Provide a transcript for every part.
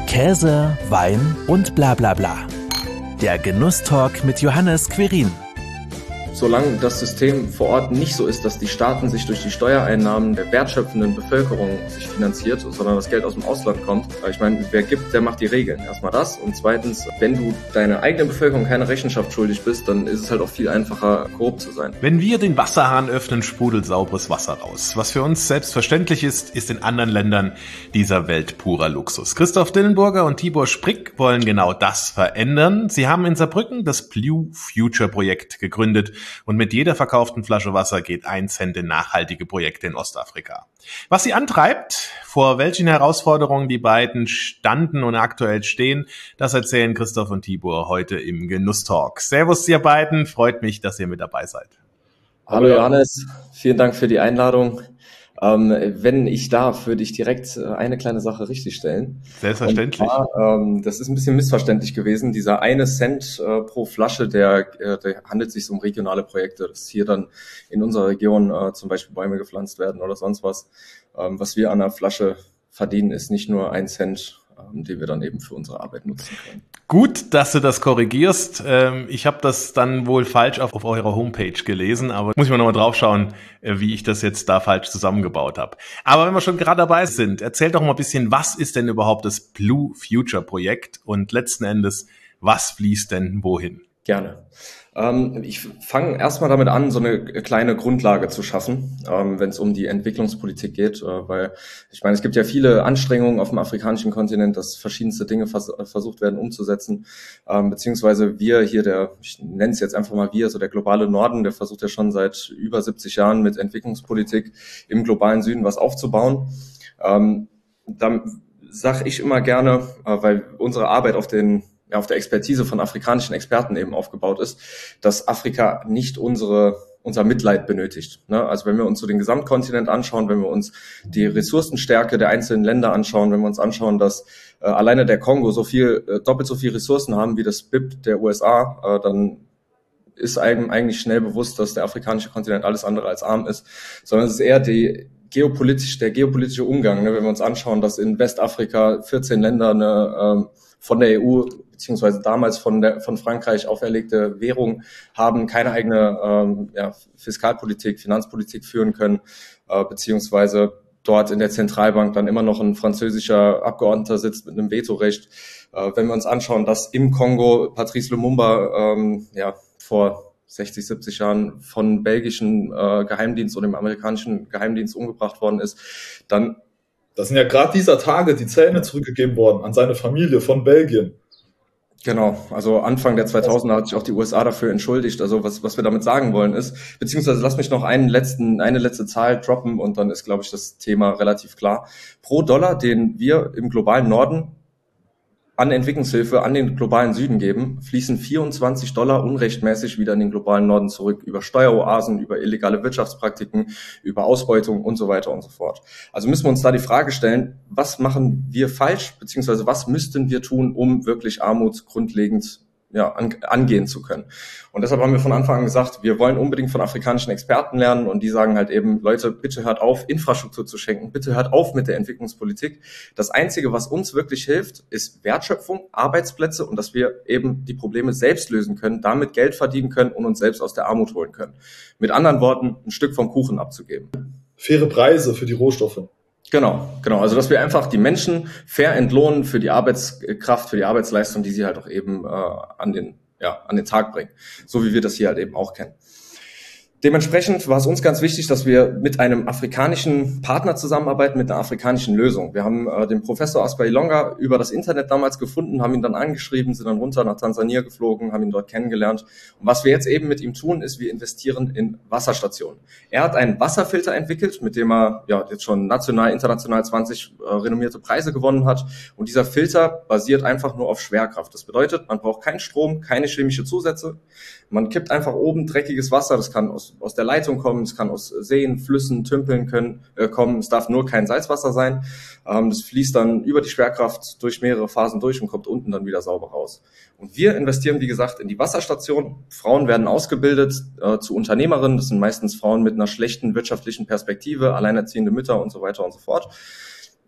Käse, Wein und bla bla bla. Der Genusstalk mit Johannes Querin. Solange das System vor Ort nicht so ist, dass die Staaten sich durch die Steuereinnahmen der wertschöpfenden Bevölkerung sich finanziert, sondern das Geld aus dem Ausland kommt. Ich meine, wer gibt, der macht die Regeln. Erstmal das. Und zweitens, wenn du deiner eigenen Bevölkerung keine Rechenschaft schuldig bist, dann ist es halt auch viel einfacher, korrupt zu sein. Wenn wir den Wasserhahn öffnen, sprudelt sauberes Wasser raus. Was für uns selbstverständlich ist, ist in anderen Ländern dieser Welt purer Luxus. Christoph Dillenburger und Tibor Sprick wollen genau das verändern. Sie haben in Saarbrücken das Blue Future Projekt gegründet. Und mit jeder verkauften Flasche Wasser geht 1 Cent in nachhaltige Projekte in Ostafrika. Was sie antreibt, vor welchen Herausforderungen die beiden standen und aktuell stehen, das erzählen Christoph und Tibor heute im Genusstalk. Servus ihr beiden, freut mich, dass ihr mit dabei seid. Hallo Johannes, vielen Dank für die Einladung. Wenn ich darf, würde ich direkt eine kleine Sache richtigstellen. Selbstverständlich. Und zwar, das ist ein bisschen missverständlich gewesen. Dieser 1 Cent pro Flasche, der handelt sich um regionale Projekte, dass hier dann in unserer Region zum Beispiel Bäume gepflanzt werden oder sonst was. Was wir an einer Flasche verdienen, ist nicht nur 1 Cent, den wir dann eben für unsere Arbeit nutzen können. Gut, dass du das korrigierst. Ich habe das dann wohl falsch auf eurer Homepage gelesen, aber muss ich mal nochmal drauf schauen, wie ich das jetzt da falsch zusammengebaut habe. Aber wenn wir schon gerade dabei sind, erzähl doch mal ein bisschen, was ist denn überhaupt das Blue Future Projekt und letzten Endes, was fließt denn wohin? Gerne. Ich fange erstmal damit an, so eine kleine Grundlage zu schaffen, wenn es um die Entwicklungspolitik geht, weil ich meine, es gibt ja viele Anstrengungen auf dem afrikanischen Kontinent, dass verschiedenste Dinge versucht werden umzusetzen, beziehungsweise wir hier, ich nenne es jetzt einfach mal wir, so der globale Norden, der versucht ja schon seit über 70 Jahren mit Entwicklungspolitik im globalen Süden was aufzubauen. Dann sage ich immer gerne, weil unsere Arbeit auf der Expertise von afrikanischen Experten eben aufgebaut ist, dass Afrika nicht unser Mitleid benötigt. Also wenn wir uns so den Gesamtkontinent anschauen, wenn wir uns die Ressourcenstärke der einzelnen Länder anschauen, wenn wir uns anschauen, dass alleine der Kongo doppelt so viel Ressourcen haben wie das BIP der USA, dann ist einem eigentlich schnell bewusst, dass der afrikanische Kontinent alles andere als arm ist, sondern es ist eher der geopolitische Umgang. Wenn wir uns anschauen, dass in Westafrika 14 Länder von der EU beziehungsweise damals von Frankreich auferlegte Währung haben, keine eigene Fiskalpolitik, Finanzpolitik führen können, beziehungsweise dort in der Zentralbank dann immer noch ein französischer Abgeordneter sitzt mit einem Vetorecht. Wenn wir uns anschauen, dass im Kongo Patrice Lumumba vor 60, 70 Jahren von belgischen Geheimdienst oder dem amerikanischen Geheimdienst umgebracht worden ist, dann... Das sind ja gerade dieser Tage die Zähne zurückgegeben worden an seine Familie von Belgien. Genau, also Anfang der 2000er hat sich auch die USA dafür entschuldigt. Also was wir damit sagen wollen ist, beziehungsweise lass mich noch eine letzte Zahl droppen und dann ist, glaube ich, das Thema relativ klar. Pro Dollar, den wir im globalen Norden an Entwicklungshilfe an den globalen Süden geben, fließen $24 unrechtmäßig wieder in den globalen Norden zurück, über Steueroasen, über illegale Wirtschaftspraktiken, über Ausbeutung und so weiter und so fort. Also müssen wir uns da die Frage stellen, was machen wir falsch, beziehungsweise was müssten wir tun, um wirklich Armut grundlegend angehen zu können. Und deshalb haben wir von Anfang an gesagt, wir wollen unbedingt von afrikanischen Experten lernen und die sagen halt eben, Leute, bitte hört auf, Infrastruktur zu schenken, bitte hört auf mit der Entwicklungspolitik. Das Einzige, was uns wirklich hilft, ist Wertschöpfung, Arbeitsplätze und dass wir eben die Probleme selbst lösen können, damit Geld verdienen können und uns selbst aus der Armut holen können. Mit anderen Worten, ein Stück vom Kuchen abzugeben. Faire Preise für die Rohstoffe. Genau. Also, dass wir einfach die Menschen fair entlohnen für die Arbeitskraft, für die Arbeitsleistung, die sie halt auch eben an den Tag bringen. So wie wir das hier halt eben auch kennen. Dementsprechend war es uns ganz wichtig, dass wir mit einem afrikanischen Partner zusammenarbeiten, mit einer afrikanischen Lösung. Wir haben den Professor Asper Ilonga über das Internet damals gefunden, haben ihn dann angeschrieben, sind dann runter nach Tansania geflogen, haben ihn dort kennengelernt. Und was wir jetzt eben mit ihm tun, ist, wir investieren in Wasserstationen. Er hat einen Wasserfilter entwickelt, mit dem er jetzt schon national, international 20 renommierte Preise gewonnen hat. Und dieser Filter basiert einfach nur auf Schwerkraft. Das bedeutet, man braucht keinen Strom, keine chemische Zusätze. Man kippt einfach oben dreckiges Wasser, das kann aus der Leitung kommen, es kann aus Seen, Flüssen, Tümpeln kommen, es darf nur kein Salzwasser sein. Das fließt dann über die Schwerkraft durch mehrere Phasen durch und kommt unten dann wieder sauber raus. Und wir investieren, wie gesagt, in die Wasserstation. Frauen werden ausgebildet zu Unternehmerinnen, das sind meistens Frauen mit einer schlechten wirtschaftlichen Perspektive, alleinerziehende Mütter und so weiter und so fort.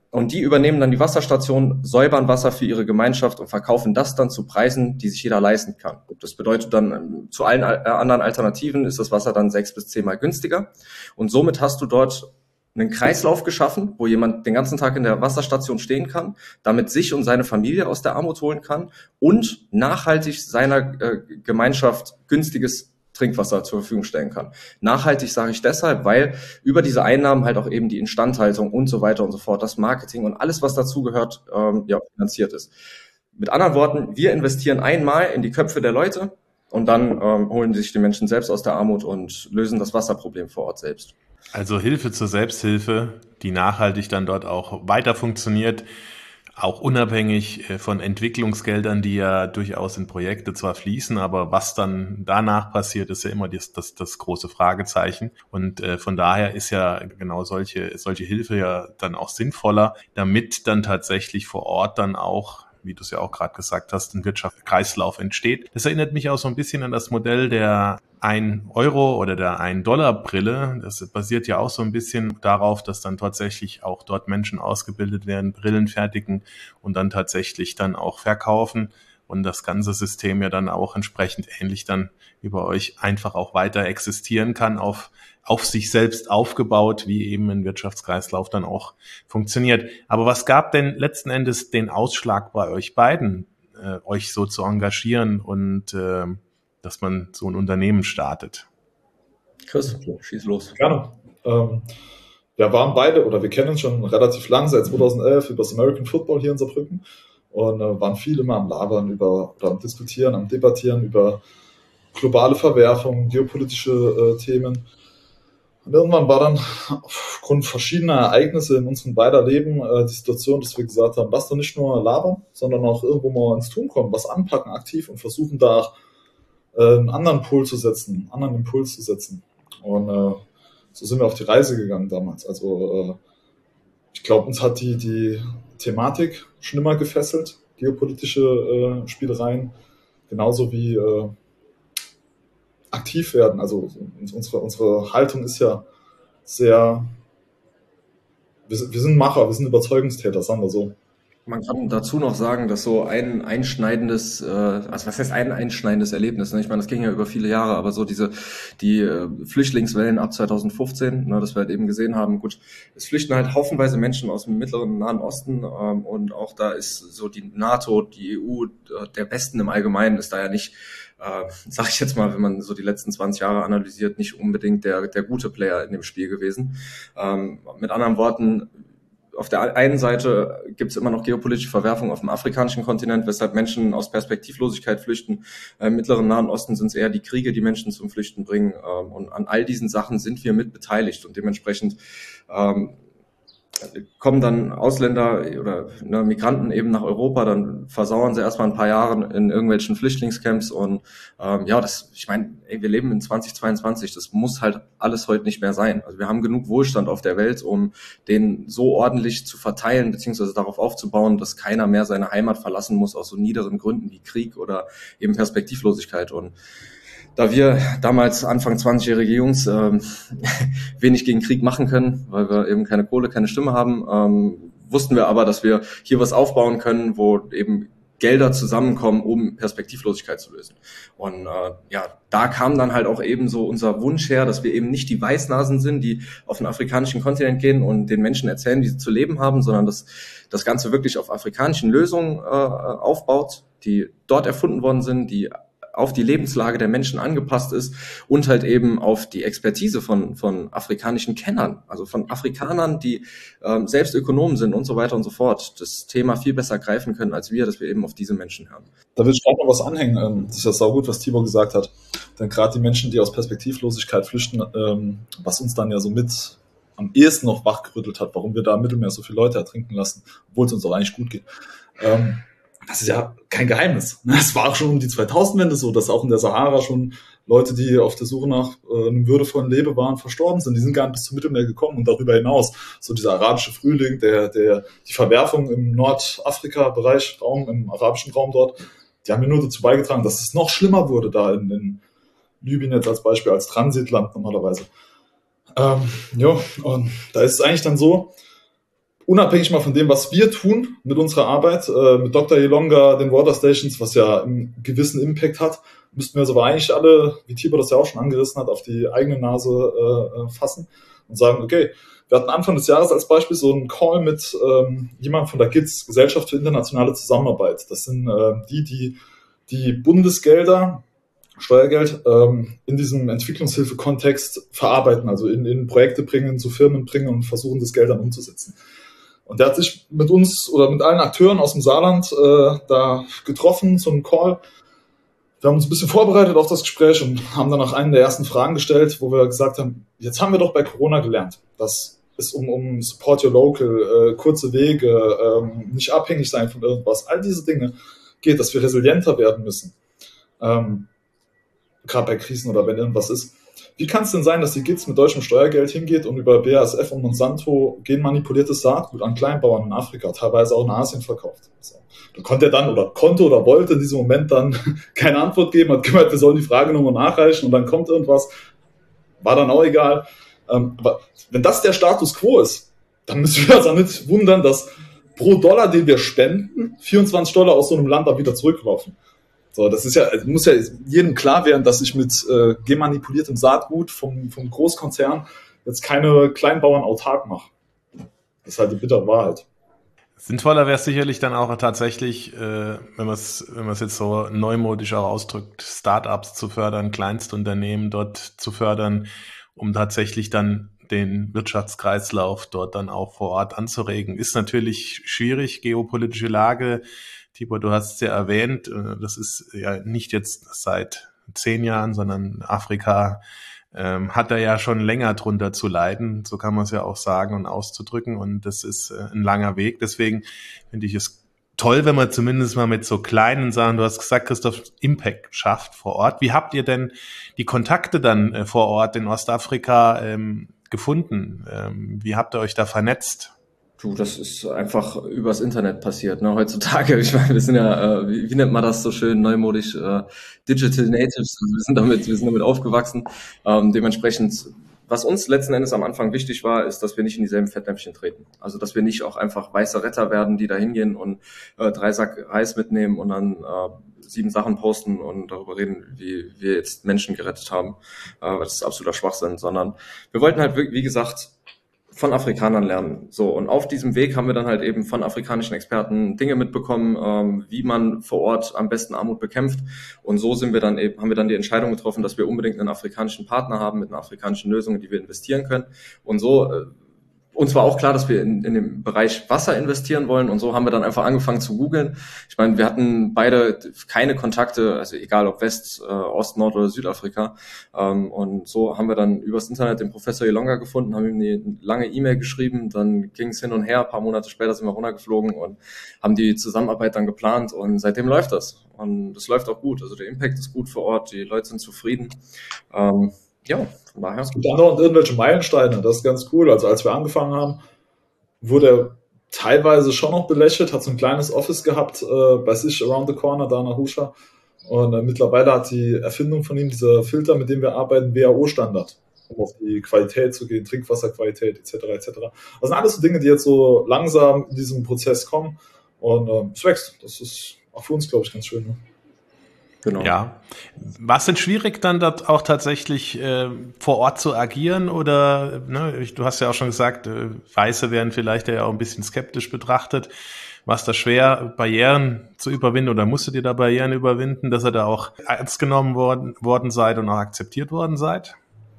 Und die übernehmen dann die Wasserstation, säubern Wasser für ihre Gemeinschaft und verkaufen das dann zu Preisen, die sich jeder leisten kann. Das bedeutet dann, zu allen anderen Alternativen ist das Wasser dann 6 bis 10 Mal günstiger. Und somit hast du dort einen Kreislauf geschaffen, wo jemand den ganzen Tag in der Wasserstation stehen kann, damit sich und seine Familie aus der Armut holen kann und nachhaltig seiner Gemeinschaft günstiges Trinkwasser zur Verfügung stellen kann. Nachhaltig sage ich deshalb, weil über diese Einnahmen halt auch eben die Instandhaltung und so weiter und so fort, das Marketing und alles, was dazugehört, finanziert ist. Mit anderen Worten, wir investieren einmal in die Köpfe der Leute und dann holen sich die Menschen selbst aus der Armut und lösen das Wasserproblem vor Ort selbst. Also Hilfe zur Selbsthilfe, die nachhaltig dann dort auch weiter funktioniert, auch unabhängig von Entwicklungsgeldern, die ja durchaus in Projekte zwar fließen, aber was dann danach passiert, ist ja immer das große Fragezeichen. Und von daher ist ja genau solche Hilfe ja dann auch sinnvoller, damit dann tatsächlich vor Ort dann auch, wie du es ja auch gerade gesagt hast, ein Wirtschaftskreislauf entsteht. Das erinnert mich auch so ein bisschen an das Modell der 1 Euro oder der 1 Dollar Brille. Das basiert ja auch so ein bisschen darauf, dass dann tatsächlich auch dort Menschen ausgebildet werden, Brillen fertigen und dann tatsächlich dann auch verkaufen und das ganze System ja dann auch entsprechend ähnlich dann wie bei euch einfach auch weiter existieren kann, auf sich selbst aufgebaut, wie eben ein Wirtschaftskreislauf dann auch funktioniert. Aber was gab denn letzten Endes den Ausschlag bei euch beiden, euch so zu engagieren und dass man so ein Unternehmen startet? Chris, schieß los. Gerne. Wir waren beide, oder wir kennen uns schon relativ lang, seit 2011 über das American Football hier in Saarbrücken und waren viel immer am Labern oder am Diskutieren, am Debattieren über globale Verwerfungen, geopolitische Themen. Und irgendwann war dann aufgrund verschiedener Ereignisse in unserem beider Leben die Situation, dass wir gesagt haben, lass doch nicht nur labern, sondern auch irgendwo mal ins Tun kommen, was anpacken aktiv und versuchen da einen anderen Impuls zu setzen. Und so sind wir auf die Reise gegangen damals. Also ich glaube, uns hat die Thematik schon immer gefesselt, geopolitische Spielereien, genauso wie aktiv werden. Also unsere Haltung ist ja sehr, wir sind Macher, wir sind Überzeugungstäter, sagen wir so. Man kann dazu noch sagen, dass so ein einschneidendes, also was heißt ein einschneidendes Erlebnis? Ne? Ich meine, das ging ja über viele Jahre, aber so die Flüchtlingswellen ab 2015, ne, dass wir halt eben gesehen haben, gut, es flüchten halt haufenweise Menschen aus dem mittleren und Nahen Osten und auch da ist so die NATO, die EU, der Westen im Allgemeinen ist da ja nicht, sag ich jetzt mal, wenn man so die letzten 20 Jahre analysiert, nicht unbedingt der gute Player in dem Spiel gewesen. Mit anderen Worten, auf der einen Seite gibt es immer noch geopolitische Verwerfungen auf dem afrikanischen Kontinent, weshalb Menschen aus Perspektivlosigkeit flüchten. Im mittleren Nahen Osten sind es eher die Kriege, die Menschen zum Flüchten bringen. Und an all diesen Sachen sind wir mit beteiligt. Und dementsprechend kommen dann Ausländer oder Migranten eben nach Europa, dann versauern sie erstmal ein paar Jahre in irgendwelchen Flüchtlingscamps und ich meine, wir leben in 2022, das muss halt alles heute nicht mehr sein. Also wir haben genug Wohlstand auf der Welt, um den so ordentlich zu verteilen, beziehungsweise darauf aufzubauen, dass keiner mehr seine Heimat verlassen muss aus so niederen Gründen wie Krieg oder eben Perspektivlosigkeit. Und da wir damals Anfang 20-jährige Jungs wenig gegen Krieg machen können, weil wir eben keine Kohle, keine Stimme haben, wussten wir aber, dass wir hier was aufbauen können, wo eben Gelder zusammenkommen, um Perspektivlosigkeit zu lösen. Und da kam dann halt auch eben so unser Wunsch her, dass wir eben nicht die Weißnasen sind, die auf den afrikanischen Kontinent gehen und den Menschen erzählen, wie sie zu leben haben, sondern dass das Ganze wirklich auf afrikanischen Lösungen aufbaut, die dort erfunden worden sind, die auf die Lebenslage der Menschen angepasst ist und halt eben auf die Expertise von afrikanischen Kennern, also von Afrikanern, die selbst Ökonomen sind und so weiter und so fort, das Thema viel besser greifen können als wir, dass wir eben auf diese Menschen hören. Da will ich gerade noch was anhängen. Das ist ja saugut, was Tibor gesagt hat. Denn gerade die Menschen, die aus Perspektivlosigkeit flüchten, was uns dann ja so mit am ehesten noch wachgerüttelt hat, warum wir da im Mittelmeer so viele Leute ertrinken lassen, obwohl es uns auch eigentlich gut geht. Das ist ja kein Geheimnis. Es war auch schon um die 2000-Wende so, dass auch in der Sahara schon Leute, die auf der Suche nach einem würdevollen Leben waren, verstorben sind. Die sind gar nicht bis zum Mittelmeer gekommen und darüber hinaus. So dieser arabische Frühling, die Verwerfung im Nordafrika-Bereich, im arabischen Raum dort, die haben ja nur dazu beigetragen, dass es noch schlimmer wurde da in Libyen jetzt als Beispiel, als Transitland normalerweise. Und da ist es eigentlich dann so, unabhängig mal von dem, was wir tun mit unserer Arbeit, mit Dr. Ilonga, den Water Stations, was ja einen gewissen Impact hat, müssten wir uns aber eigentlich alle, wie Tibor das ja auch schon angerissen hat, auf die eigene Nase fassen und sagen, okay, wir hatten Anfang des Jahres als Beispiel so einen Call mit jemandem von der GIZ, Gesellschaft für internationale Zusammenarbeit. Das sind die Bundesgelder, Steuergeld, in diesem Entwicklungshilfe-Kontext verarbeiten, also in Projekte bringen, zu Firmen bringen und versuchen, das Geld dann umzusetzen. Und der hat sich mit uns oder mit allen Akteuren aus dem Saarland da getroffen, so einen Call. Wir haben uns ein bisschen vorbereitet auf das Gespräch und haben dann auch einen der ersten Fragen gestellt, wo wir gesagt haben, jetzt haben wir doch bei Corona gelernt, dass es um Support Your Local, kurze Wege, nicht abhängig sein von irgendwas, all diese Dinge geht, dass wir resilienter werden müssen. Gerade bei Krisen oder wenn irgendwas ist. Wie kann es denn sein, dass die GIZ mit deutschem Steuergeld hingeht und über BASF und Monsanto genmanipuliertes Saatgut an Kleinbauern in Afrika, teilweise auch in Asien verkauft? So. Da konnte er dann oder konnte oder wollte in diesem Moment dann keine Antwort geben, hat gemeint, wir sollen die Frage nochmal nachreichen und dann kommt irgendwas. War dann auch egal. Aber wenn das der Status quo ist, dann müssen wir uns auch nicht wundern, dass pro Dollar, den wir spenden, 24 Dollar aus so einem Land dann wieder zurücklaufen. So, das ist ja, muss ja jedem klar werden, dass ich mit gemanipuliertem Saatgut vom Großkonzern jetzt keine Kleinbauern autark mache. Das ist halt die bittere Wahrheit. Sinnvoller wäre es sicherlich dann auch tatsächlich, wenn man es jetzt so neumodisch auch ausdrückt, Startups zu fördern, Kleinstunternehmen dort zu fördern, um tatsächlich dann den Wirtschaftskreislauf dort dann auch vor Ort anzuregen. Ist natürlich schwierig, geopolitische Lage. Tibor, du hast es ja erwähnt, das ist ja nicht jetzt seit 10 Jahren, sondern Afrika hat da ja schon länger drunter zu leiden, so kann man es ja auch sagen und auszudrücken, und das ist ein langer Weg. Deswegen finde ich es toll, wenn man zumindest mal mit so kleinen Sachen, du hast gesagt, Christoph, Impact schafft vor Ort. Wie habt ihr denn die Kontakte dann vor Ort in Ostafrika gefunden? Wie habt ihr euch da vernetzt? Du, das ist einfach übers Internet passiert, ne, heutzutage. Ich meine, wir sind ja, wie nennt man das so schön neumodisch, Digital Natives. Also wir sind damit aufgewachsen. Dementsprechend, was uns letzten Endes am Anfang wichtig war, ist, dass wir nicht in dieselben Fettnäpfchen treten. Also, dass wir nicht auch einfach weiße Retter werden, die da hingehen und 3 Sack Reis mitnehmen und dann 7 Sachen posten und darüber reden, wie wir jetzt Menschen gerettet haben. Das ist absoluter Schwachsinn, sondern wir wollten halt, wie gesagt, von Afrikanern lernen. So, und auf diesem Weg haben wir dann halt eben von afrikanischen Experten Dinge mitbekommen, wie man vor Ort am besten Armut bekämpft. Und so haben wir dann die Entscheidung getroffen, dass wir unbedingt einen afrikanischen Partner haben mit einer afrikanischen Lösung, in die wir investieren können. Und so, uns war auch klar, dass wir in dem Bereich Wasser investieren wollen, und so haben wir dann einfach angefangen zu googeln. Ich meine, wir hatten beide keine Kontakte, also egal ob West, Ost, Nord oder Südafrika, und so haben wir dann übers Internet den Professor Ilonga gefunden, haben ihm eine lange E-Mail geschrieben, dann ging es hin und her, ein paar Monate später sind wir runtergeflogen und haben die Zusammenarbeit dann geplant, und seitdem läuft das, und es läuft auch gut, also der Impact ist gut vor Ort, die Leute sind zufrieden. Ja, von daher. Es gibt auch noch irgendwelche Meilensteine, das ist ganz cool. Also als wir angefangen haben, wurde er teilweise schon noch belächelt, hat so ein kleines Office gehabt bei sich around the corner da nach Husha. Und mittlerweile hat die Erfindung von ihm, dieser Filter, mit dem wir arbeiten, WHO-Standard, um auf die Qualität zu gehen, Trinkwasserqualität etc. etc. Das sind alles so Dinge, die jetzt so langsam in diesem Prozess kommen, und es wächst. Das ist auch für uns, glaube ich, ganz schön. Ne? Genau. Ja. War es denn schwierig, dann dort auch tatsächlich vor Ort zu agieren? Oder, ne, du hast ja auch schon gesagt, Weiße werden vielleicht ja auch ein bisschen skeptisch betrachtet. War es da schwer, Barrieren zu überwinden, oder musstet ihr da Barrieren überwinden, dass ihr da auch ernst genommen worden seid und auch akzeptiert worden seid?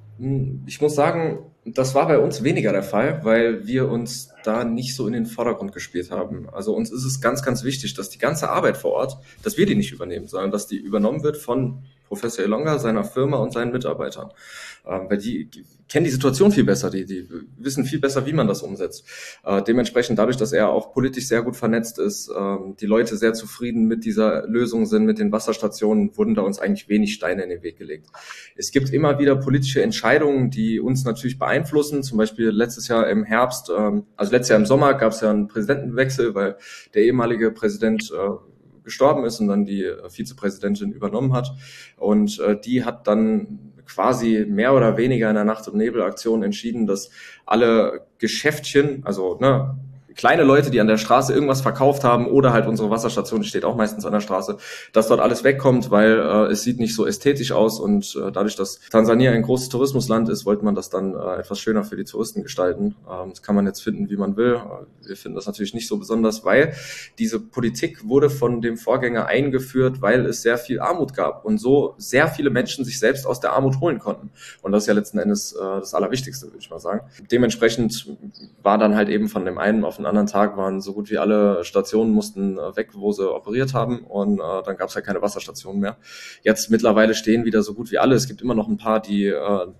Ich muss sagen, das war bei uns weniger der Fall, weil wir uns da nicht so in den Vordergrund gespielt haben. Also uns ist es ganz, ganz wichtig, dass die ganze Arbeit vor Ort, dass wir die nicht übernehmen, sondern dass die übernommen wird von Professor Ilonga, seiner Firma und seinen Mitarbeitern. Weil die kennen die Situation viel besser, die wissen viel besser, wie man das umsetzt. Dementsprechend, dadurch, dass er auch politisch sehr gut vernetzt ist, die Leute sehr zufrieden mit dieser Lösung sind, mit den Wasserstationen, wurden da uns eigentlich wenig Steine in den Weg gelegt. Es gibt immer wieder politische Entscheidungen, die uns natürlich beeinflussen. Zum Beispiel letztes Jahr im Herbst, also letztes Jahr im Sommer gab es ja einen Präsidentenwechsel, weil der ehemalige Präsident gestorben ist und dann die Vizepräsidentin übernommen hat. Und die hat dann quasi mehr oder weniger in der Nacht- und Nebelaktion entschieden, dass alle Geschäftchen, also kleine Leute, die an der Straße irgendwas verkauft haben oder halt unsere Wasserstation, die steht auch meistens an der Straße, dass dort alles wegkommt, weil es sieht nicht so ästhetisch aus und dadurch, dass Tansania ein großes Tourismusland ist, wollte man das dann etwas schöner für die Touristen gestalten. Das kann man jetzt finden, wie man will. Wir finden das natürlich nicht so besonders, weil diese Politik wurde von dem Vorgänger eingeführt, weil es sehr viel Armut gab und so sehr viele Menschen sich selbst aus der Armut holen konnten. Und das ist ja letzten Endes das Allerwichtigste, würde ich mal sagen. Dementsprechend war dann halt eben von dem einen auf den anderen Tag waren so gut wie alle Stationen mussten weg, wo sie operiert haben und dann gab es halt keine Wasserstationen mehr. Jetzt mittlerweile stehen wieder so gut wie alle. Es gibt immer noch ein paar, die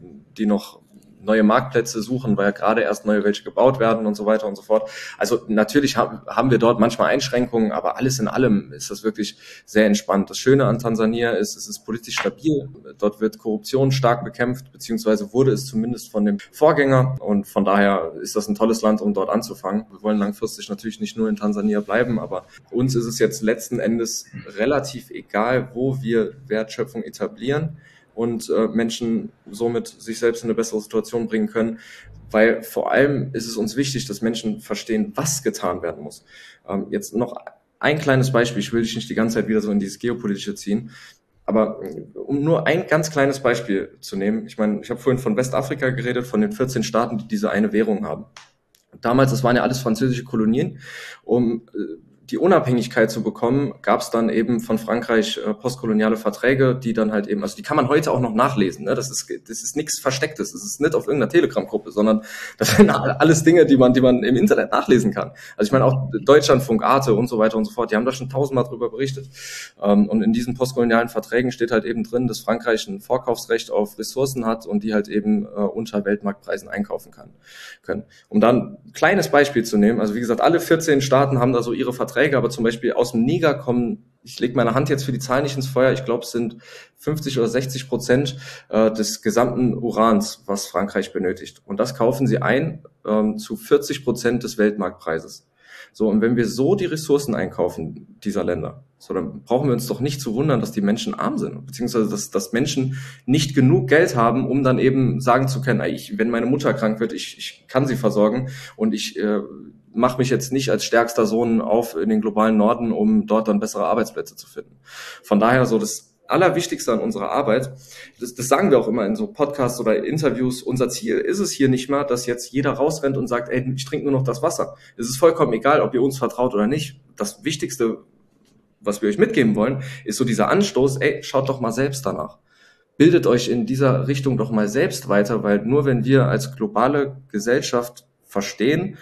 noch neue Marktplätze suchen, weil ja gerade erst neue welche gebaut werden und so weiter und so fort. Also natürlich haben wir dort manchmal Einschränkungen, aber alles in allem ist das wirklich sehr entspannt. Das Schöne an Tansania ist, es ist politisch stabil. Dort wird Korruption stark bekämpft, beziehungsweise wurde es zumindest von dem Vorgänger und von daher ist das ein tolles Land, um dort anzufangen. Wir wollen langfristig natürlich nicht nur in Tansania bleiben, aber uns ist es jetzt letzten Endes relativ egal, wo wir Wertschöpfung etablieren und Menschen somit sich selbst in eine bessere Situation bringen können, weil vor allem ist es uns wichtig, dass Menschen verstehen, was getan werden muss. Jetzt noch ein kleines Beispiel, ich will dich nicht die ganze Zeit wieder so in dieses Geopolitische ziehen, aber um nur ein ganz kleines Beispiel zu nehmen, ich meine, ich habe vorhin von Westafrika geredet, von den 14 Staaten, die diese eine Währung haben. Damals, das waren ja alles französische Kolonien, um die Unabhängigkeit zu bekommen, gab es dann eben von Frankreich postkoloniale Verträge, die dann halt eben, also die kann man heute auch noch nachlesen. Ne? Das ist nichts Verstecktes, das ist nicht auf irgendeiner Telegram-Gruppe, sondern das sind alles Dinge, die man im Internet nachlesen kann. Also ich meine auch Deutschlandfunk, Arte und so weiter und so fort, die haben da schon tausendmal drüber berichtet. Und in diesen postkolonialen Verträgen steht halt eben drin, dass Frankreich ein Vorkaufsrecht auf Ressourcen hat und die halt eben unter Weltmarktpreisen einkaufen können. Um dann ein kleines Beispiel zu nehmen, also wie gesagt, alle 14 Staaten haben da so ihre Verträge, aber zum Beispiel aus dem Niger kommen, ich lege meine Hand jetzt für die Zahlen nicht ins Feuer, ich glaube, es sind 50 oder 60% des gesamten Urans, was Frankreich benötigt. Und das kaufen sie ein zu 40% des Weltmarktpreises. So, und wenn wir so die Ressourcen einkaufen dieser Länder, so, dann brauchen wir uns doch nicht zu wundern, dass die Menschen arm sind, beziehungsweise dass Menschen nicht genug Geld haben, um dann eben sagen zu können, wenn meine Mutter krank wird, ich kann sie versorgen und ich mache mich jetzt nicht als stärkster Sohn auf in den globalen Norden, um dort dann bessere Arbeitsplätze zu finden. Von daher so das Allerwichtigste an unserer Arbeit, das sagen wir auch immer in so Podcasts oder Interviews, unser Ziel ist es hier nicht mal, dass jetzt jeder rausrennt und sagt, ich trinke nur noch das Wasser. Es ist vollkommen egal, ob ihr uns vertraut oder nicht. Das Wichtigste, was wir euch mitgeben wollen, ist so dieser Anstoß, schaut doch mal selbst danach. Bildet euch in dieser Richtung doch mal selbst weiter, weil nur wenn wir als globale Gesellschaft verstehen,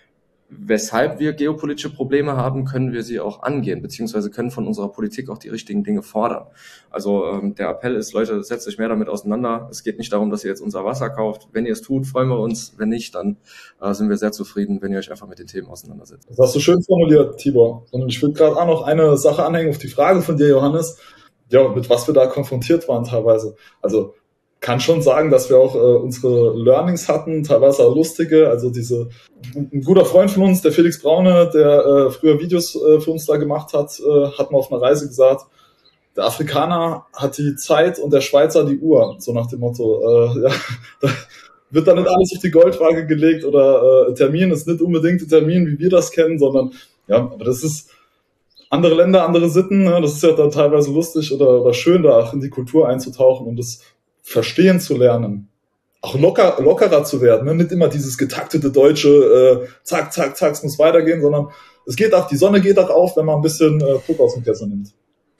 weshalb wir geopolitische Probleme haben, können wir sie auch angehen, beziehungsweise können von unserer Politik auch die richtigen Dinge fordern. Also der Appell ist, Leute, setzt euch mehr damit auseinander. Es geht nicht darum, dass ihr jetzt unser Wasser kauft. Wenn ihr es tut, freuen wir uns. Wenn nicht, dann sind wir sehr zufrieden, wenn ihr euch einfach mit den Themen auseinandersetzt. Das hast du schön formuliert, Tibor. Und ich will gerade auch noch eine Sache anhängen auf die Frage von dir, Johannes. Ja, mit was wir da konfrontiert waren teilweise. Also kann schon sagen, dass wir auch unsere Learnings hatten, teilweise auch lustige. Also ein guter Freund von uns, der Felix Braune, der früher Videos für uns da gemacht hat, hat mal auf einer Reise gesagt, der Afrikaner hat die Zeit und der Schweizer die Uhr. So nach dem Motto, ja, da wird dann nicht alles auf die Goldwaage gelegt oder Termin ist nicht unbedingt der Termin, wie wir das kennen, sondern ja, aber das ist andere Länder, andere Sitten. Ne? Das ist ja dann teilweise lustig oder schön, da auch in die Kultur einzutauchen und das verstehen zu lernen, auch lockerer zu werden, ne? Nicht immer dieses getaktete deutsche zack, zack, zack, es muss weitergehen, sondern es geht auch, die Sonne geht auch auf, wenn man ein bisschen Druck aus dem Kessel nimmt.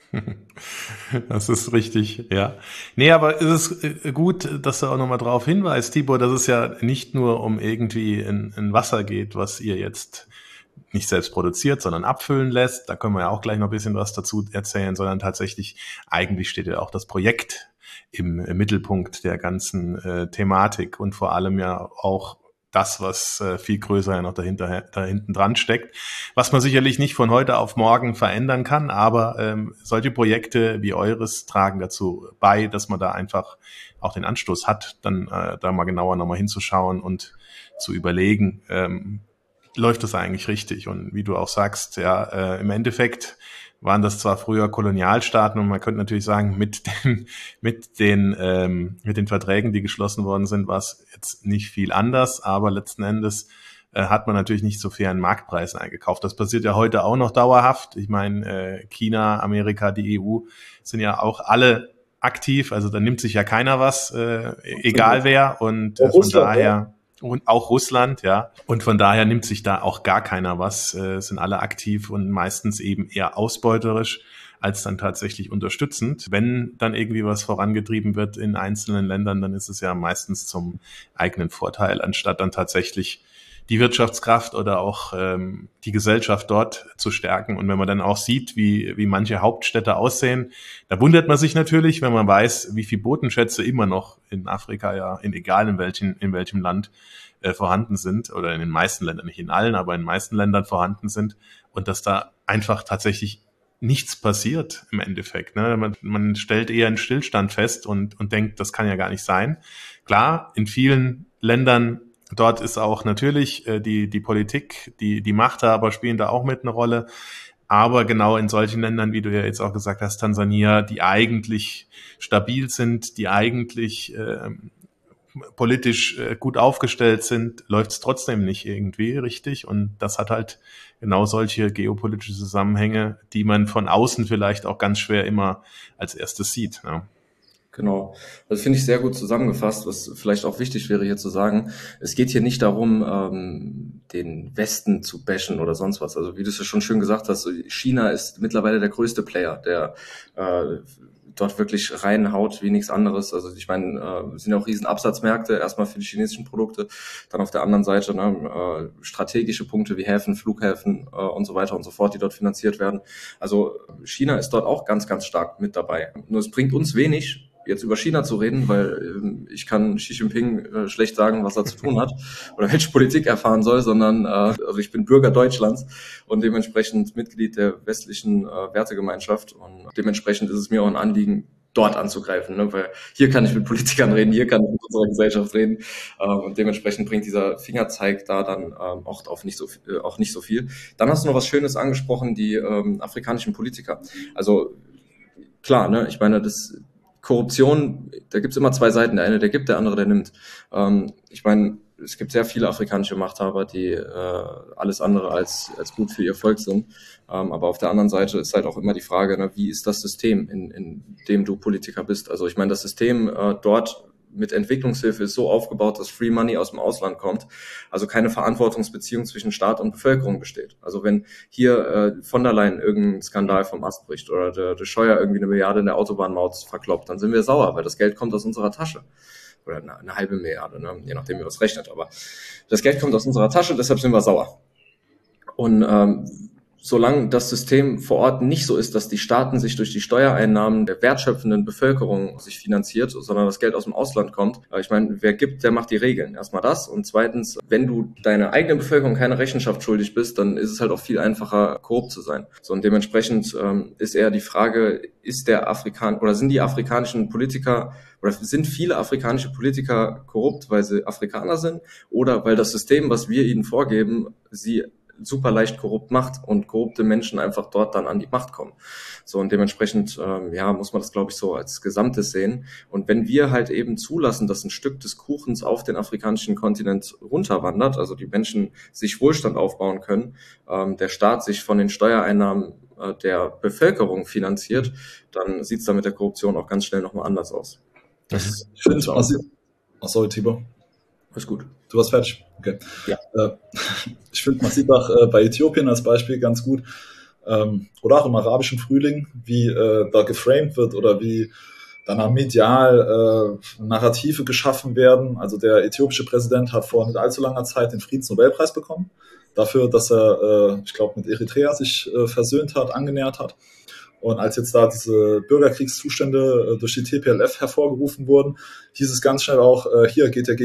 Das ist richtig, ja. Nee, aber es ist gut, dass du auch nochmal drauf hinweist, Tibor, dass es ja nicht nur um irgendwie in Wasser geht, was ihr jetzt nicht selbst produziert, sondern abfüllen lässt. Da können wir ja auch gleich noch ein bisschen was dazu erzählen, sondern tatsächlich, eigentlich steht ja auch das Projekt im Mittelpunkt der ganzen Thematik und vor allem ja auch das, was viel größer ja noch da hinten dran steckt, was man sicherlich nicht von heute auf morgen verändern kann, aber solche Projekte wie eures tragen dazu bei, dass man da einfach auch den Anstoß hat, dann da mal genauer nochmal hinzuschauen und zu überlegen, läuft das eigentlich richtig? Und wie du auch sagst, ja, im Endeffekt waren das zwar früher Kolonialstaaten und man könnte natürlich sagen, mit den Verträgen, die geschlossen worden sind, war es jetzt nicht viel anders, aber letzten Endes hat man natürlich nicht so fairen Marktpreisen eingekauft. Das passiert ja heute auch noch dauerhaft. Ich meine, China, Amerika, die EU sind ja auch alle aktiv, also da nimmt sich ja keiner was, egal wer, und von Russland, daher, ja. und auch Russland, ja, und von daher nimmt sich da auch gar keiner was, sind alle aktiv und meistens eben eher ausbeuterisch als dann tatsächlich unterstützend. Wenn dann irgendwie was vorangetrieben wird in einzelnen Ländern, dann ist es ja meistens zum eigenen Vorteil, anstatt dann tatsächlich die Wirtschaftskraft oder auch die Gesellschaft dort zu stärken. Und wenn man dann auch sieht, wie manche Hauptstädte aussehen, da wundert man sich natürlich, wenn man weiß, wie viel Bodenschätze immer noch in Afrika, ja, egal in welchem Land vorhanden sind, oder in den meisten Ländern, nicht in allen, aber in den meisten Ländern vorhanden sind, und dass da einfach tatsächlich nichts passiert im Endeffekt. Ne? Man stellt eher einen Stillstand fest und denkt, das kann ja gar nicht sein. Klar, in vielen Ländern, dort ist auch natürlich die Politik, die Machthaber spielen da auch mit eine Rolle. Aber genau in solchen Ländern, wie du ja jetzt auch gesagt hast, Tansania, die eigentlich stabil sind, die eigentlich politisch gut aufgestellt sind, läuft es trotzdem nicht irgendwie richtig. Und das hat halt genau solche geopolitische Zusammenhänge, die man von außen vielleicht auch ganz schwer immer als erstes sieht. Ne? Genau. Das finde ich sehr gut zusammengefasst, was vielleicht auch wichtig wäre hier zu sagen. Es geht hier nicht darum, den Westen zu bashen oder sonst was. Also wie du es ja schon schön gesagt hast, China ist mittlerweile der größte Player, der dort wirklich reinhaut wie nichts anderes. Also ich meine, sind ja auch riesen Absatzmärkte, erstmal für die chinesischen Produkte, dann auf der anderen Seite strategische Punkte wie Häfen, Flughäfen und so weiter und so fort, die dort finanziert werden. Also China ist dort auch ganz, ganz stark mit dabei. Nur es bringt uns wenig, jetzt über China zu reden, weil ich kann Xi Jinping schlecht sagen, was er zu tun hat oder welche Politik er fahren soll, sondern also ich bin Bürger Deutschlands und dementsprechend Mitglied der westlichen Wertegemeinschaft, und dementsprechend ist es mir auch ein Anliegen, dort anzugreifen, ne? Weil hier kann ich mit Politikern reden, hier kann ich mit unserer Gesellschaft reden, und dementsprechend bringt dieser Fingerzeig da dann auch nicht so viel. Dann hast du noch was Schönes angesprochen, die afrikanischen Politiker. Also klar, ne? Ich meine, Korruption, da gibt's immer zwei Seiten. Der eine, der gibt, der andere, der nimmt. Ich meine, es gibt sehr viele afrikanische Machthaber, die alles andere als gut für ihr Volk sind. Aber auf der anderen Seite ist halt auch immer die Frage, ne, wie ist das System, in dem du Politiker bist? Also ich meine, das System dort mit Entwicklungshilfe ist so aufgebaut, dass Free Money aus dem Ausland kommt, also keine Verantwortungsbeziehung zwischen Staat und Bevölkerung besteht. Also wenn hier von der Leyen irgendein Skandal vom Ast bricht oder der Scheuer irgendwie 1 Milliarde in der Autobahnmaut verkloppt, dann sind wir sauer, weil das Geld kommt aus unserer Tasche. Oder eine halbe Milliarde, ne? Je nachdem, wie was rechnet. Aber das Geld kommt aus unserer Tasche, deshalb sind wir sauer. Und solange das System vor Ort nicht so ist, dass die Staaten sich durch die Steuereinnahmen der wertschöpfenden Bevölkerung sich finanziert, sondern das Geld aus dem Ausland kommt. Ich meine, wer gibt, der macht die Regeln. Erstmal das. Und zweitens, wenn du deiner eigenen Bevölkerung keine Rechenschaft schuldig bist, dann ist es halt auch viel einfacher, korrupt zu sein. So, und dementsprechend ist eher die Frage, sind die afrikanischen Politiker oder sind viele afrikanische Politiker korrupt, weil sie Afrikaner sind oder weil das System, was wir ihnen vorgeben, sie super leicht korrupt macht und korrupte Menschen einfach dort dann an die Macht kommen. So, und dementsprechend muss man das, glaube ich, so als Gesamtes sehen. Und wenn wir halt eben zulassen, dass ein Stück des Kuchens auf den afrikanischen Kontinent runterwandert, also die Menschen sich Wohlstand aufbauen können, der Staat sich von den Steuereinnahmen der Bevölkerung finanziert, dann sieht es da mit der Korruption auch ganz schnell nochmal anders aus. Ich finde, sorry, Tibor. Ist gut. Du warst fertig? Okay. Ja. Ich finde, man sieht auch bei Äthiopien als Beispiel ganz gut, oder auch im arabischen Frühling, wie da geframed wird oder wie danach medial Narrative geschaffen werden. Also der äthiopische Präsident hat vor nicht allzu langer Zeit den Friedensnobelpreis bekommen, dafür, dass er, ich glaube, mit Eritrea sich versöhnt hat, angenähert hat. Und als jetzt da diese Bürgerkriegszustände durch die TPLF hervorgerufen wurden, hieß es ganz schnell auch, hier geht er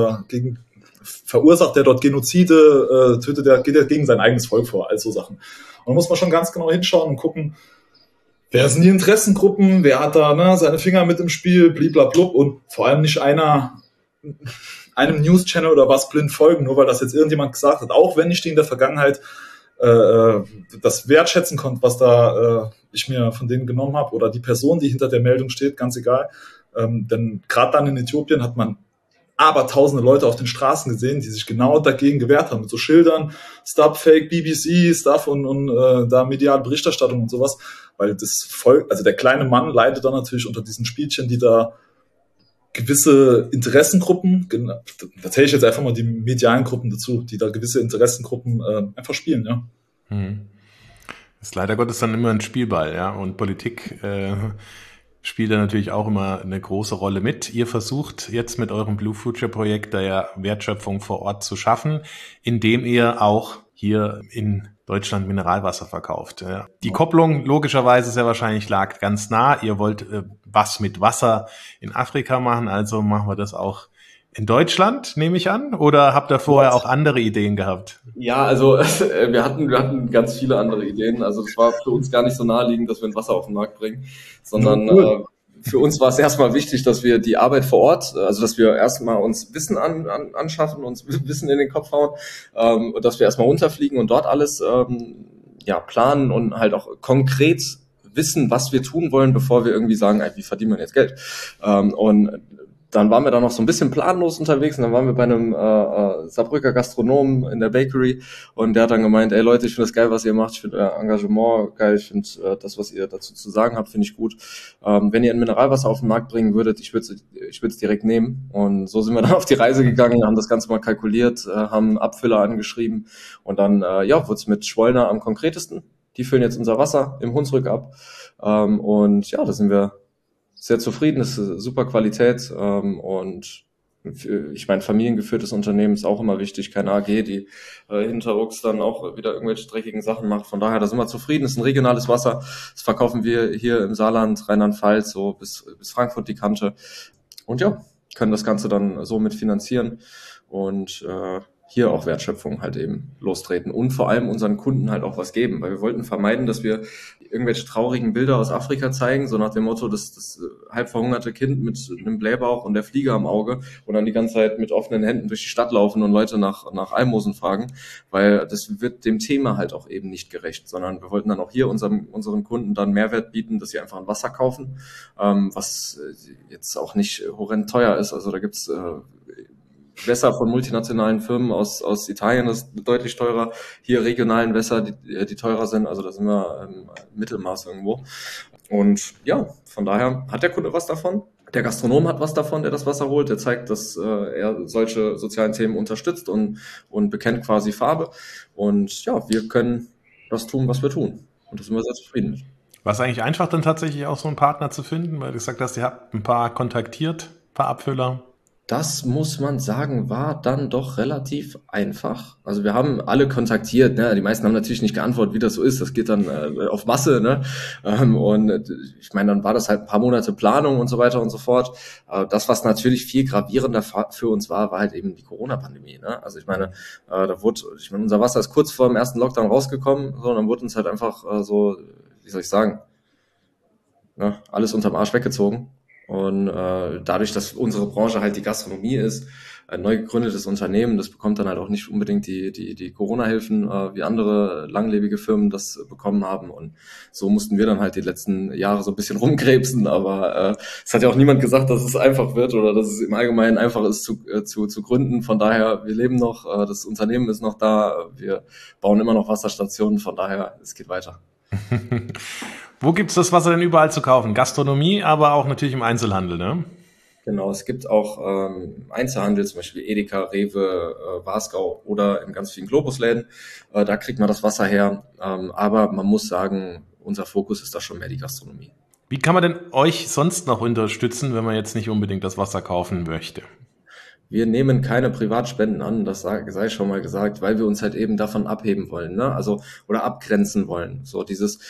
verursacht er dort Genozide, geht er gegen sein eigenes Volk vor, all so Sachen. Und da muss man schon ganz genau hinschauen und gucken, wer sind die Interessengruppen, wer hat da seine Finger mit im Spiel, bliblablub, und vor allem nicht einem News-Channel oder was blind folgen, nur weil das jetzt irgendjemand gesagt hat, auch wenn ich die in der Vergangenheit das wertschätzen konnte, was da ich mir von denen genommen habe oder die Person, die hinter der Meldung steht, ganz egal. Denn gerade dann in Äthiopien hat man aber tausende Leute auf den Straßen gesehen, die sich genau dagegen gewehrt haben, mit so Schildern, Stop Fake BBC, Stuff und da mediale Berichterstattung und sowas, weil das Volk, also der kleine Mann leidet dann natürlich unter diesen Spielchen, die da gewisse Interessengruppen, da zähle ich jetzt einfach mal die medialen Gruppen dazu, die da gewisse Interessengruppen einfach spielen, ja. Das ist leider Gottes dann immer ein Spielball, ja, und Politik spielt da natürlich auch immer eine große Rolle mit. Ihr versucht jetzt mit eurem Blue Future Projekt da ja Wertschöpfung vor Ort zu schaffen, indem ihr auch hier in Deutschland Mineralwasser verkauft. Ja. Die Kopplung logischerweise sehr wahrscheinlich lag ganz nah. Ihr wollt was mit Wasser in Afrika machen, also machen wir das auch in Deutschland, nehme ich an? Oder habt ihr vorher auch andere Ideen gehabt? Ja, also wir hatten ganz viele andere Ideen. Also es war für uns gar nicht so naheliegend, dass wir ein Wasser auf den Markt bringen, sondern für uns war es erstmal wichtig, dass wir die Arbeit vor Ort, also dass wir erstmal uns Wissen anschaffen, uns Wissen in den Kopf hauen, und dass wir erstmal runterfliegen und dort alles planen und halt auch konkret wissen, was wir tun wollen, bevor wir irgendwie sagen, wie verdienen wir jetzt Geld? Und dann waren wir da noch so ein bisschen planlos unterwegs und dann waren wir bei einem Saarbrücker Gastronomen in der Bakery und der hat dann gemeint, ey Leute, ich finde das geil, was ihr macht, ich finde euer Engagement geil, ich finde das, was ihr dazu zu sagen habt, finde ich gut. Wenn ihr ein Mineralwasser auf den Markt bringen würdet, ich würde es direkt nehmen. Und so sind wir dann auf die Reise gegangen, haben das Ganze mal kalkuliert, haben Abfüller angeschrieben und dann wurde es mit Schwollner am konkretesten. Die füllen jetzt unser Wasser im Hunsrück ab und ja, da sind wir sehr zufrieden, das ist super Qualität und ich meine, familiengeführtes Unternehmen ist auch immer wichtig, keine AG, die hinterrucks dann auch wieder irgendwelche dreckigen Sachen macht. Von daher, da sind wir zufrieden, das ist ein regionales Wasser, das verkaufen wir hier im Saarland, Rheinland-Pfalz, so bis Frankfurt die Kante und ja, können das Ganze dann so mit finanzieren und hier auch Wertschöpfung halt eben lostreten und vor allem unseren Kunden halt auch was geben, weil wir wollten vermeiden, dass wir irgendwelche traurigen Bilder aus Afrika zeigen, so nach dem Motto, das halb verhungerte Kind mit einem Blähbauch und der Fliege am Auge und dann die ganze Zeit mit offenen Händen durch die Stadt laufen und Leute nach Almosen fragen, weil das wird dem Thema halt auch eben nicht gerecht, sondern wir wollten dann auch hier unseren Kunden dann Mehrwert bieten, dass sie einfach ein Wasser kaufen, was jetzt auch nicht horrend teuer ist, also da gibt's Wässer von multinationalen Firmen aus Italien, das ist deutlich teurer. Hier regionalen Wässer, die teurer sind. Also da sind wir im Mittelmaß irgendwo. Und ja, von daher hat der Kunde was davon. Der Gastronom hat was davon, der das Wasser holt. Der zeigt, dass er solche sozialen Themen unterstützt und bekennt quasi Farbe. Und ja, wir können das tun, was wir tun. Und da sind wir sehr zufrieden mit. War es eigentlich einfach, dann tatsächlich auch so einen Partner zu finden? Weil du gesagt hast, ihr habt ein paar kontaktiert, ein paar Abfüller. Das muss man sagen, war dann doch relativ einfach. Also wir haben alle kontaktiert, ne? Die meisten haben natürlich nicht geantwortet, wie das so ist. Das geht dann auf Masse, ne? Und ich meine, dann war das halt ein paar Monate Planung und so weiter und so fort. Das, was natürlich viel gravierender für uns war halt eben die Corona-Pandemie, ne? Also ich meine, unser Wasser ist kurz vor dem ersten Lockdown rausgekommen, so, und dann wurde uns halt einfach wie soll ich sagen, ne? Alles unterm Arsch weggezogen. Und dadurch, dass unsere Branche halt die Gastronomie ist, ein neu gegründetes Unternehmen, das bekommt dann halt auch nicht unbedingt die Corona-Hilfen, wie andere langlebige Firmen das bekommen haben. Und so mussten wir dann halt die letzten Jahre so ein bisschen rumkrebsen. Aber es hat ja auch niemand gesagt, dass es einfach wird oder dass es im Allgemeinen einfach ist zu gründen. Von daher, wir leben noch, das Unternehmen ist noch da, wir bauen immer noch Wasserstationen. Von daher, es geht weiter. Wo gibt's das Wasser denn überall zu kaufen? Gastronomie, aber auch natürlich im Einzelhandel, ne? Genau, es gibt auch Einzelhandel, zum Beispiel Edeka, Rewe, Wasgau oder in ganz vielen Globusläden. Da kriegt man das Wasser her. Aber man muss sagen, unser Fokus ist da schon mehr die Gastronomie. Wie kann man denn euch sonst noch unterstützen, wenn man jetzt nicht unbedingt das Wasser kaufen möchte? Wir nehmen keine Privatspenden an, das sei schon mal gesagt, weil wir uns halt eben davon abheben wollen, ne? Also, oder abgrenzen wollen. So dieses,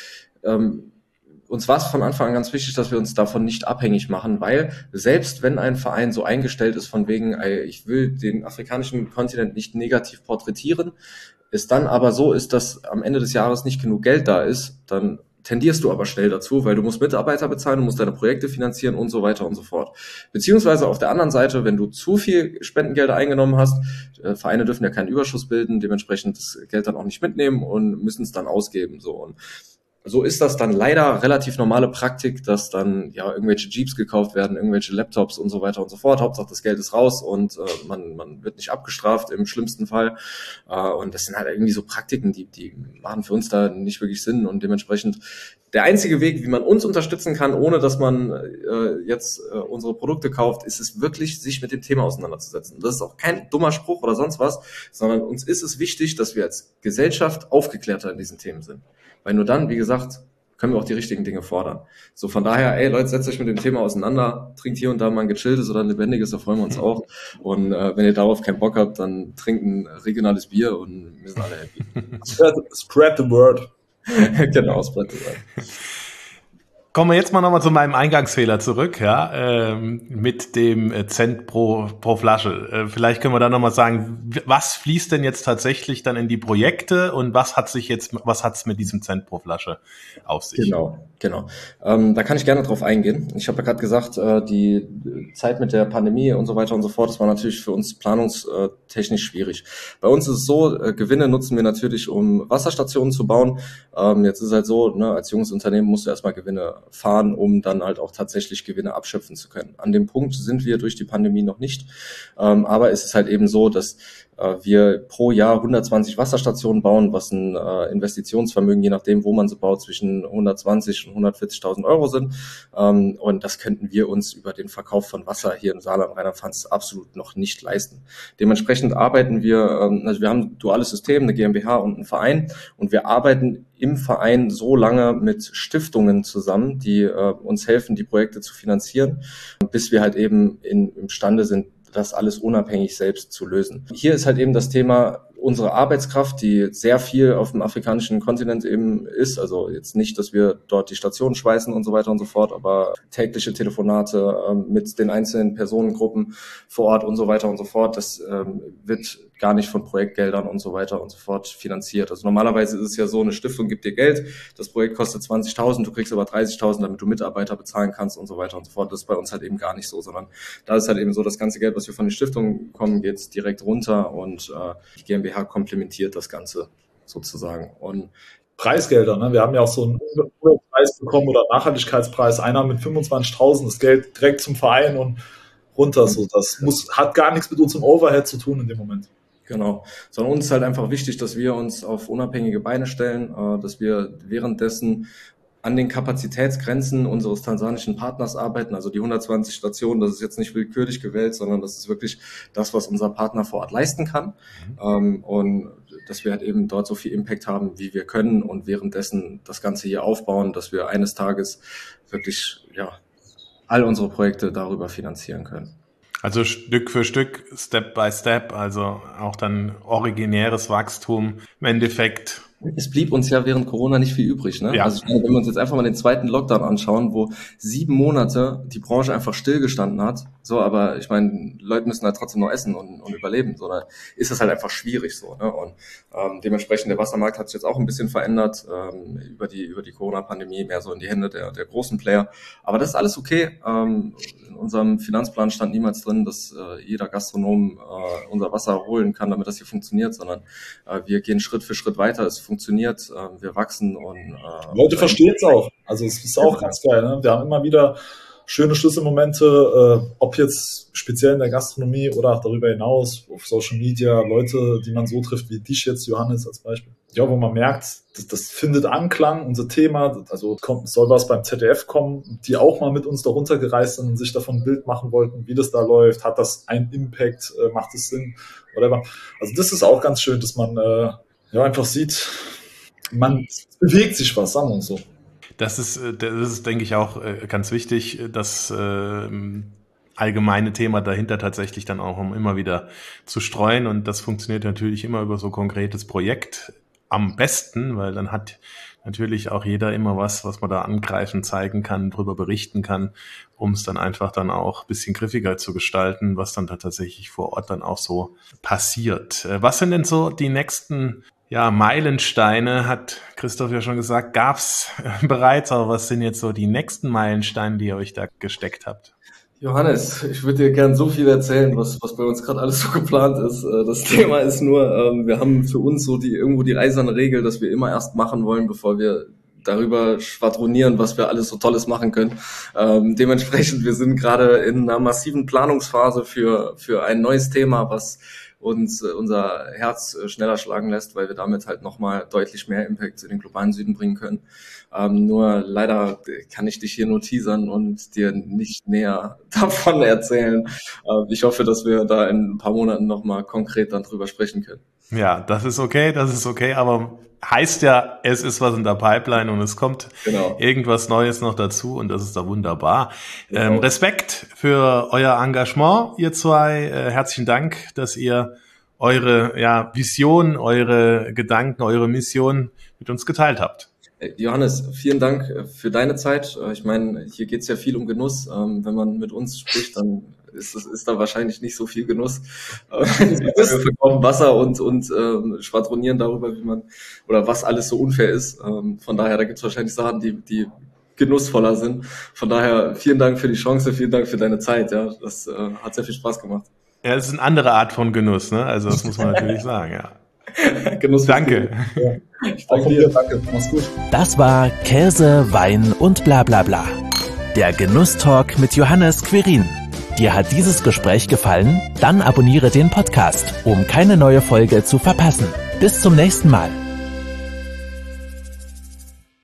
uns war es von Anfang an ganz wichtig, dass wir uns davon nicht abhängig machen, weil selbst wenn ein Verein so eingestellt ist von wegen, ich will den afrikanischen Kontinent nicht negativ porträtieren, es dann aber so ist, dass am Ende des Jahres nicht genug Geld da ist, dann tendierst du aber schnell dazu, weil du musst Mitarbeiter bezahlen, du musst deine Projekte finanzieren und so weiter und so fort. Beziehungsweise auf der anderen Seite, wenn du zu viel Spendengelder eingenommen hast, Vereine dürfen ja keinen Überschuss bilden, dementsprechend das Geld dann auch nicht mitnehmen und müssen es dann ausgeben. So. Und so ist das dann leider relativ normale Praktik, dass dann ja irgendwelche Jeeps gekauft werden, irgendwelche Laptops und so weiter und so fort. Hauptsache das Geld ist raus und man wird nicht abgestraft im schlimmsten Fall. Und das sind halt irgendwie so Praktiken, die machen für uns da nicht wirklich Sinn. Und dementsprechend der einzige Weg, wie man uns unterstützen kann, ohne dass man jetzt unsere Produkte kauft, ist es wirklich, sich mit dem Thema auseinanderzusetzen. Das ist auch kein dummer Spruch oder sonst was, sondern uns ist es wichtig, dass wir als Gesellschaft aufgeklärter in diesen Themen sind. Weil nur dann, wie gesagt, können wir auch die richtigen Dinge fordern. So von daher, ey Leute, setzt euch mit dem Thema auseinander, trinkt hier und da mal ein gechilltes oder ein lebendiges, da freuen wir uns auch. Und wenn ihr darauf keinen Bock habt, dann trinkt ein regionales Bier und wir sind alle happy. Spread the word. Genau, spread the word. Kommen wir jetzt mal nochmal zu meinem Eingangsfehler zurück, ja, mit dem Cent pro Flasche. Vielleicht können wir da nochmal sagen, was fließt denn jetzt tatsächlich dann in die Projekte und was hat's mit diesem Cent pro Flasche auf sich? Genau. Da kann ich gerne drauf eingehen. Ich habe ja gerade gesagt, die Zeit mit der Pandemie und so weiter und so fort, das war natürlich für uns planungstechnisch schwierig. Bei uns ist es so, Gewinne nutzen wir natürlich, um Wasserstationen zu bauen. Jetzt ist es halt so, ne, als junges Unternehmen musst du erstmal Gewinne fahren, um dann halt auch tatsächlich Gewinne abschöpfen zu können. An dem Punkt sind wir durch die Pandemie noch nicht. Aber es ist halt eben so, dass wir pro Jahr 120 Wasserstationen bauen, was ein Investitionsvermögen, je nachdem, wo man sie baut, zwischen 120 und 140.000 Euro sind. Und das könnten wir uns über den Verkauf von Wasser hier im Saarland, Rheinland-Pfalz absolut noch nicht leisten. Dementsprechend arbeiten wir, also wir haben ein duales System, eine GmbH und einen Verein, und wir arbeiten im Verein so lange mit Stiftungen zusammen, die uns helfen, die Projekte zu finanzieren, bis wir halt eben imstande sind, das alles unabhängig selbst zu lösen. Hier ist halt eben das Thema unsere Arbeitskraft, die sehr viel auf dem afrikanischen Kontinent eben ist. Also jetzt nicht, dass wir dort die Stationen schweißen und so weiter und so fort, aber tägliche Telefonate mit den einzelnen Personengruppen vor Ort und so weiter und so fort, das wird gar nicht von Projektgeldern und so weiter und so fort finanziert. Also normalerweise ist es ja so, eine Stiftung gibt dir Geld, das Projekt kostet 20.000, du kriegst aber 30.000, damit du Mitarbeiter bezahlen kannst und so weiter und so fort. Das ist bei uns halt eben gar nicht so, sondern da ist halt eben so, das ganze Geld, was wir von den Stiftungen bekommen, geht direkt runter und die GmbH komplementiert das Ganze sozusagen. Und Preisgelder, ne? Wir haben ja auch so einen Preis bekommen oder Nachhaltigkeitspreis, einer mit 25.000, das Geld direkt zum Verein und runter. So, das hat gar nichts mit unserem Overhead zu tun in dem Moment. Genau, sondern uns ist halt einfach wichtig, dass wir uns auf unabhängige Beine stellen, dass wir währenddessen an den Kapazitätsgrenzen unseres tansanischen Partners arbeiten. Also die 120 Stationen, das ist jetzt nicht willkürlich gewählt, sondern das ist wirklich das, was unser Partner vor Ort leisten kann. Und dass wir halt eben dort so viel Impact haben, wie wir können, und währenddessen das Ganze hier aufbauen, dass wir eines Tages wirklich all unsere Projekte darüber finanzieren können. Also Stück für Stück, Step by Step, also auch dann originäres Wachstum im Endeffekt. Es blieb uns ja während Corona nicht viel übrig, ne? Ja. Also wenn wir uns jetzt einfach mal den zweiten Lockdown anschauen, wo 7 Monate die Branche einfach stillgestanden hat, so, aber ich meine, Leute müssen halt trotzdem noch essen und überleben, so, da ist das halt einfach schwierig, so, ne? Und dementsprechend der Wassermarkt hat sich jetzt auch ein bisschen verändert über die Corona-Pandemie, mehr so in die Hände der großen Player, aber das ist alles okay. In unserem Finanzplan stand niemals drin, dass jeder Gastronom unser Wasser holen kann, damit das hier funktioniert, sondern wir gehen Schritt für Schritt weiter. Es funktioniert, wir wachsen und Leute verstehen es auch. Also es ist auch ganz geil. Ne? Wir haben immer wieder schöne Schlüsselmomente, ob jetzt speziell in der Gastronomie oder auch darüber hinaus auf Social Media, Leute, die man so trifft wie dich jetzt, Johannes als Beispiel. Ja, wo man merkt, das findet Anklang, unser Thema, also soll was beim ZDF kommen, die auch mal mit uns darunter gereist sind und sich davon ein Bild machen wollten, wie das da läuft, hat das einen Impact, macht es Sinn, whatever. Also das ist auch ganz schön, dass man einfach sieht, man bewegt sich was, sagen wir uns so. Das ist, denke ich, auch ganz wichtig, das allgemeine Thema dahinter tatsächlich dann auch immer wieder zu streuen. Und das funktioniert natürlich immer über so ein konkretes Projekt am besten, weil dann hat natürlich auch jeder immer was man da angreifen, zeigen kann, drüber berichten kann, um es dann einfach dann auch ein bisschen griffiger zu gestalten, was dann da tatsächlich vor Ort dann auch so passiert. Was sind denn so die nächsten Meilensteine, hat Christoph ja schon gesagt, gab's bereits, aber was sind jetzt so die nächsten Meilensteine, die ihr euch da gesteckt habt? Johannes, ich würde dir gern so viel erzählen, was bei uns gerade alles so geplant ist. Das Thema ist nur, wir haben für uns so die eiserne Regel, dass wir immer erst machen wollen, bevor wir darüber schwadronieren, was wir alles so Tolles machen können. Dementsprechend, wir sind gerade in einer massiven Planungsphase für ein neues Thema, was uns unser Herz schneller schlagen lässt, weil wir damit halt nochmal deutlich mehr Impact in den globalen Süden bringen können. Nur leider kann ich dich hier nur teasern und dir nicht näher davon erzählen. Ich hoffe, dass wir da in ein paar Monaten nochmal konkret dann drüber sprechen können. Ja, das ist okay, aber heißt ja, es ist was in der Pipeline und es kommt irgendwas Neues noch dazu und das ist da wunderbar. Genau. Respekt für euer Engagement, ihr zwei. Herzlichen Dank, dass ihr eure Vision, eure Gedanken, eure Mission mit uns geteilt habt. Johannes, vielen Dank für deine Zeit. Ich meine, hier geht's ja viel um Genuss. Wenn man mit uns spricht, dann ist da wahrscheinlich nicht so viel Genuss. Wir verkaufen Wasser und schwadronieren darüber, wie man oder was alles so unfair ist. Von daher, da gibt's wahrscheinlich Sachen, die genussvoller sind. Von daher, vielen Dank für die Chance, vielen Dank für deine Zeit. Ja, das hat sehr viel Spaß gemacht. Ja, es ist eine andere Art von Genuss, ne? Also das muss man natürlich sagen, ja. Genuss. Danke. Ja. Ich danke dir, danke. Mach's gut. Das war Käse, Wein und bla bla bla. Der Genusstalk mit Johannes Quirin. Dir hat dieses Gespräch gefallen? Dann abonniere den Podcast, um keine neue Folge zu verpassen. Bis zum nächsten Mal.